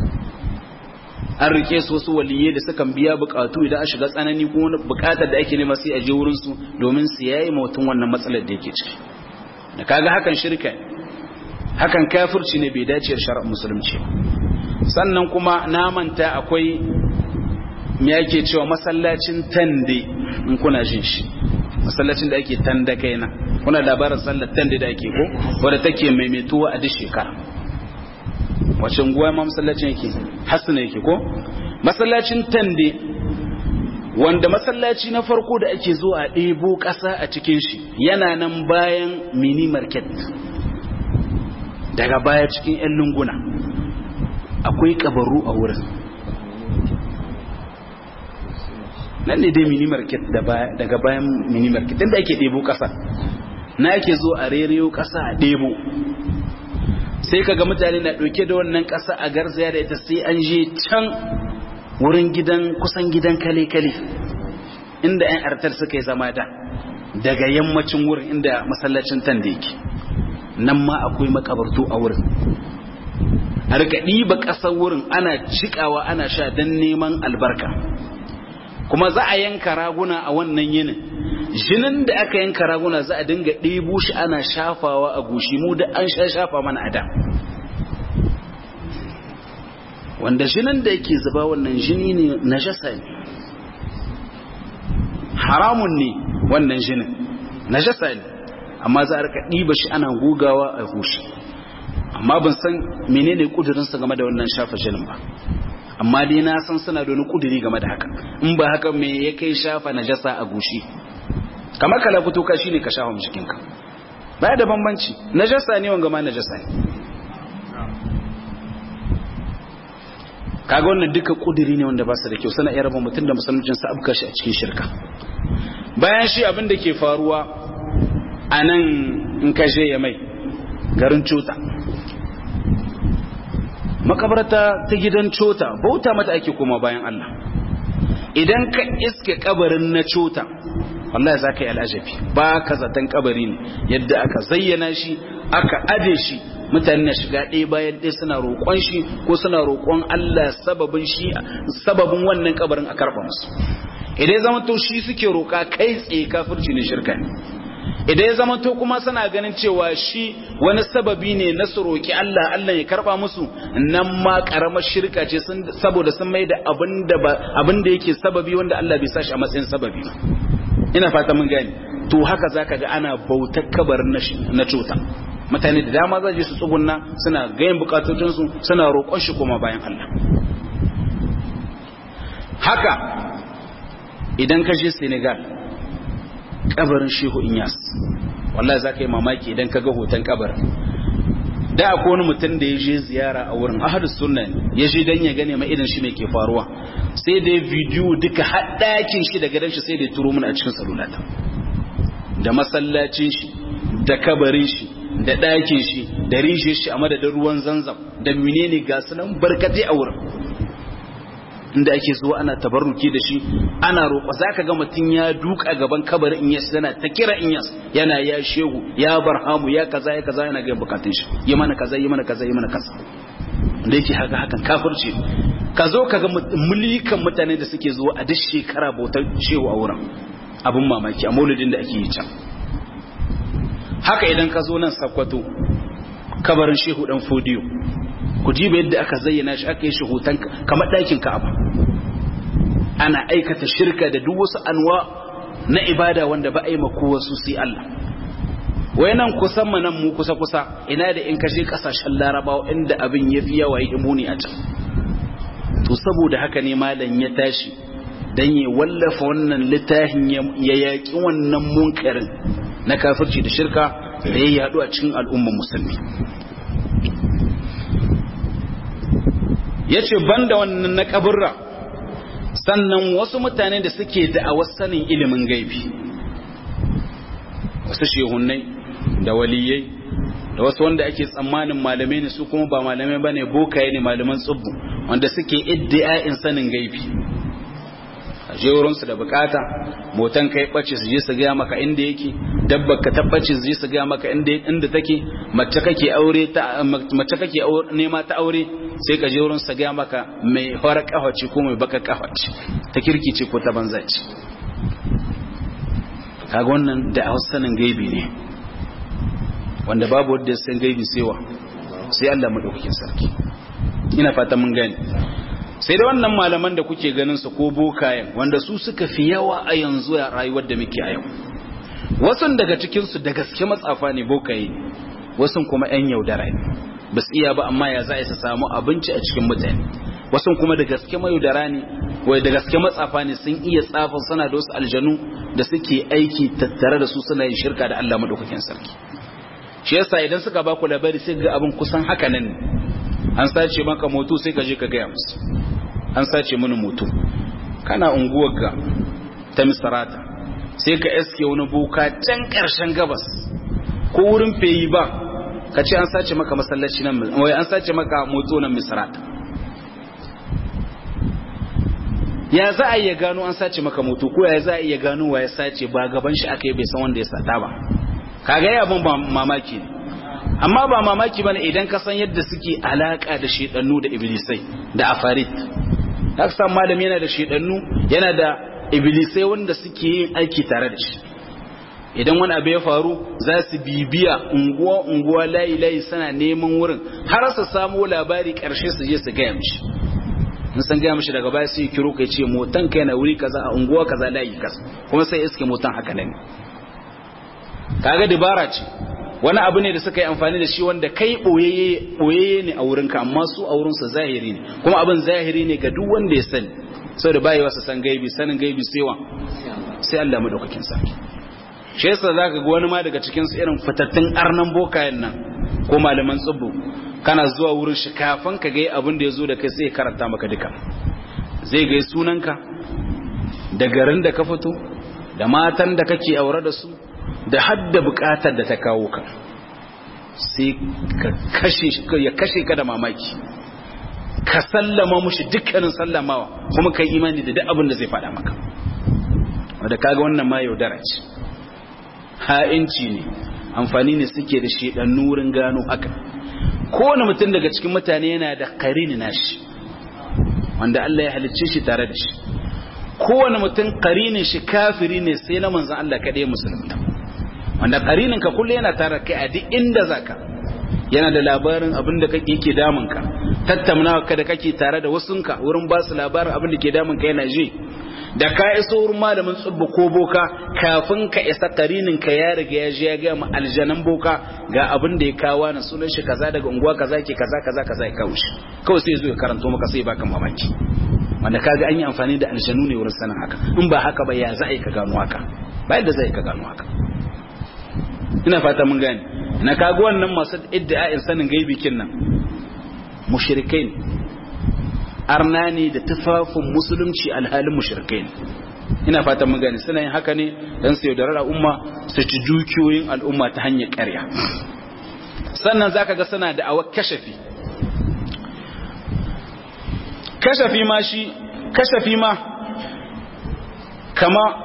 An rike su wasu waliyai da sukan biya bukatu idan a shiga tsanani ko wani bukatar da ake nema sai a je wurin su domin su yayi mutum wannan matsalar da yake ciki. Da kaga hakan shirka, hakan kafirci ne, bai dace da shari'ar musulunci. Sannan kuma na manta akwai me yake cewa masallacin Tande, in kuna jin shi, masallacin da ake Tanda kaina, kuna labarin sallar Tande da ake ko wanda take maimaituwa a duk shekara. Wace unguwa ma masallacin yake? Hasna yake ko? Masallacin Tande, wanda masallaci na farko da ake zuwa a ɗebo ƙasa a cikin shi, yana nan bayan mini market, daga baya cikin 'yan lunguna akwai kabaru a wurin. Nan ne dai mini market daga bayan mini market inda ake ɗebo ƙasa, na ake zo a reriyo ƙasa a ɗebo. Sai kaga mutane na ɗauke da wannan ƙasa a garzaya da ita sai an je can wurin kusan gidan kale-kale inda 'yan artar suka yi zama daga yammacin wurin inda masallacin Tande yake. Nan ma akwai makabartu a wurin, a rika ɗiba ƙasar wurin ana cikawa ana sha don neman albarka. Kuma za a yanka raguna a wannan yinin, jinin da aka yanka raguna za a dinga ɗebo shi ana shafawa a goshi, mu da an shafa mana a da. Wanda jinin da yake zuba wannan jini ne najasa ne, haramun ne wannan jinin, najasa ne, amma za a rika ɗiba shi ana gogawa a goshi. Amma ban san menene kudurinsa game da wannan shafa jinin ba, amma dai na san suna da wani kuduri game da haka. In ba haka me ya kai shafa najasa a goshi? Kamar kala fito ka shine ka shafa jikinka, baya da bambanci, najasa ne wanga ma najasa ne. Kaga wannan duka kuduri ne wanda ba su da kyau, sana iya raba mutum da musulmancin sa abuka shi a cikin shirka. Bayan shi abin da ke faruwa a nan in ka je ya mai garin Cota, makabarta ta gidan Cota bauta mata ake koma bayan Allah. Idan ka iske kabarin na Cota wallahi za ka yi al'ajabi ba ka zaton kabari ne yadda aka zayyana shi aka ade shi mutane na shiga ɗaya bayan ɗaya suna roƙon shi ko suna roƙon Allah sababin wannan kabarin a karɓa musu. Idan ya zama to shi suke roƙa kai tsaye kafirci ne, shirka ne. Idan ya zama to kuma suna ganin cewa shi wani sababi ne na su roƙi Allah, Allah ya karɓa musu, nan ma ƙaramar shirka ce saboda sun mai da abin da yake sababi wanda Allah bai sashi a matsayin sababi. Ina fata mun gani. To haka zaka ga ana bautar kabarin na cuta. Mutane da dama za su tsugunna suna gayin bukatocinsu suna roƙon shi kuma bayan Allah. Haka idan ka je Senegal kabarin Shehu Inyas, wallahi za ka yi mamaki idan ka ga hoton kabarin. Da akwai wani mutum da ya je ziyara a wurin ahadus sunna ne, ya je dan ya gane ma idan shi mai ke faruwa, sai da bidiyo duka haddakin shi da gadan shi sai da ya turo mana a cikin salulata, da masallacin shi da kabarin shi da ɗakin shi da rishe shi a madadin ruwan zanzam da menene ga sunan barkate a wurin inda ake zuwa ana tabarruki da shi, ana roƙo. Zaka ga mutum ya duka gaban kabarin Inyas yana ta kira Inyas, yana ya shehu ya barhamu ya kaza yana ga bukatun shi, yi mana kaza yi mana kaza yi mana kaza. Da yake haka hakan kafirci. Ka zo ka ga mulikan mutane da suke zuwa a duk shekara bautar shehu a wurin, abin mamaki a maulidin da ake yi can. Haka idan ka zo nan Sakkwato kabarin Shehu Dan Fodiyo, ku jiba yadda aka zayyana shi, aka yi shi hoton kamar ɗakin Ka'aba. Ana aikata shirka da duk wasu anwa na ibada wanda ba a yi mako wasu sai Allah. Wai nan kusan nan mu kusa ina da in kashe kasashen Larabawa inda abin ya fi yawa yi muni a can. To saboda haka ne malam ya tashi dan ya wallafa wannan littafin ya yaƙi wannan munkarin na kafirci da shirka da ya yadu a cikin al'ummar musulmi. Yace banda wannan na kaburra, sannan wasu mutane da suke da'awar sanin ilimin gaibi, wasu shehunnai da waliyai da wasu wanda ake tsammanin malamai ne su kuma ba malamai bane, bokaye ne, malaman tsubbu wanda suke iddia'in sanin gaibi. Je wurinsu da bukata, motan kai bace su je su gaya maka inda yake, dabbar ka tabbace su je su gaya maka inda take, mace kake nema ta aure, sai ka je wurin su gaya maka mai fara kafaci ko mai baka kafaci, ta kirki ce ko ta banza ce. Kaga wannan da sanin gaibi ne, wanda babu wanda ya san gaibi sai Allah madaukakin sarki. Ina fata mun gane. Sai da wannan malaman da kuke ganin su ko bokayen wanda su suka fi yawa a yanzu a rayuwar da muke a yau, wasu daga cikin su da gaske matsafa ne, bokaye, wasu kuma ƴan yaudara ne, ba su iya ba amma ya za su samu abinci a cikin mutane. Wasu kuma da gaske mayaudara ne, wai da gaske matsafa ne, sun iya tsafa, suna da wasu aljanu da suke aiki tattare da su, suna yin shirka da Allah madaukakin sarki. Shi yasa idan suka ba ku labari sai ga abin kusan haka nan ne. An sace maka moto sai ka je ka gaya musu, an sace mini moto, kana unguwar ga ta Misrata, sai ka eske wani boka can ƙarshen gabas ko wurin feyi ba, ka ce an sace maka masallaci nan, wai an sace maka moto nan Misrata. Ya za a iya gano an sace maka moto, ko ya za a iya gano wa ya sace, ba gaban shi aka yi bai san wanda ya sata ba? Kaga ya abin ba mamaki ne. Amma ba mamaki bane idan ka san yadda suke alaka da shedannu da iblisai da afarit. Haka san malami yana da shedannu, yana da iblisai wanda suke yin aiki tare da shi. Idan wani abu ya faru za su bibiya unguwa layi suna neman wurin har su samu labari, karshe su je su gaya mishi. In san gaya mishi daga baya sai kiro kai ce motan kai na wuri kaza a unguwa kaza layi kaza, kuma sai iske motan haka ne. Kaga dabara ce, wani abu ne da suka yi amfani da shi wanda kai ɓoyayye ne a wurinka, amma su a wurinsa zahiri ne, kuma abin zahiri ne ga duk wanda ya sani, sau da bayewa su san gaibi, sanin gaibi sai Allah maɗaukakin sarki. Shi yasa za ka ga wani ma daga cikinsu irin fitattun arnan bokayen nan ko malaman tsubbu, kana zuwa wurin shi kafin ka gai abin da ya zo da kai sai ya karanta maka duka. Zai gai sunanka da garin da ka fito da matan da kake aure da su da hadda bukatar da ta kawo ka, sai ya kashe ka da mamaki, ka sallama mushi dukkanin sallamawa, kuma kai imani da duk abin da zai faɗa maka. wanda kaga wannan ma yaudara ce, ha'inci ne, amfani ne suke da shedannu wurin gano haka. Kowane mutum daga cikin mutane yana da qarini nashi wanda Allah ya halicce shi tare da shi. Kowane mutum qarinin shi kafiri ne sai na manzon Allah kadai musulunta, wanda qarinin ka kullu yana tare kai a duk inda zaka, yana da labarin abin da kake yake damun ka, tattaunawa ka da kake tare da wasunka wurin ba su labarin abin da ke damun ka yana ji. Da ka iso wurin malamin tsubbu ko boka, kafin ka isa qarinin ka ya riga ya je ya ga mu aljanan boka ga abin da ya kawo na sunan shi kaza daga unguwa kaza ke kaza ya kawo shi, kawai sai zo ya karanto maka sai baka mamaki. Wanda kaga an yi amfani da aljanu ne wurin sanin haka, in ba haka ba ya za a yi ka gano haka, ba yadda za a yi ka gano haka. Ina fata mun gane. Na kaga wannan masu iddia'in sanin gaibi kin nan mushrikai ne, arna ne da tufafin musulunci alhalin mushrikai ne. Ina fata mun gane, suna yin haka ne dan su yaudara al'umma, su ci dukiyoyin al'umma ta hanyar ƙarya. Sannan zaka ga suna da awar kashafi. Kashafi ma kama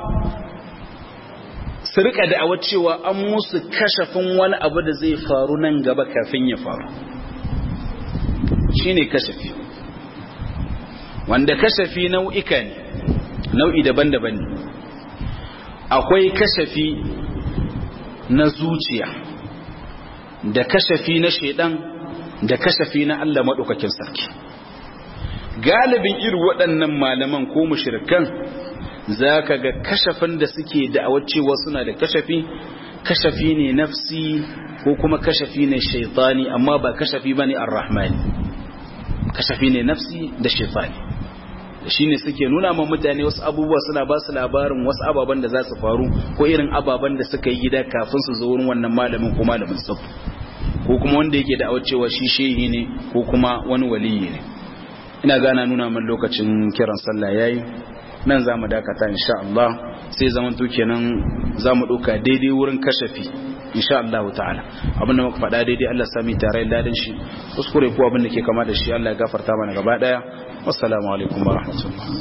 su rika da awar cewa an musu kashafin wani abu da zai faru nan gaba kafin ya faru, shine kashafi. Wanda kashafi nau'ika ne, nau'i daban-daban ne. Akwai kashafi na zuciya, da kashafi na shedan, da kashafi na Allah madaukakin sarki. Galibin irin waɗannan malaman ko mushrikan zaka ga kashafin da suke da'awar cewa suna da kashafi ne nafsi ko kuma kashafi ne shaytani, amma ba kashafi bane ar-rahmani, kashafi ne nafsi da shaytani. Da shine suke nuna ma mutane wasu abubuwa, suna ba su labarin wasu ababen da za su faru ko irin ababen da suka yi gida kafin su zo wurin wannan malamin ko malamin tsaf, ko kuma wanda yake da'awar cewa shi shehi ne ko kuma wani waliyi ne. Ina gana nuna min lokacin kiran sallah yayi, nan zamu dakata insha Allah, sai zaman to kenan zamu dauka daidai wurin kashafi insha Allah ta'ala. Abinda muka faɗa daidai Allah sami tare da ladan shi, kuskure ko abin da ke kama da shi Allah ya gafarta mana gaba daya. Wassalamu alaikum wa rahmatullah.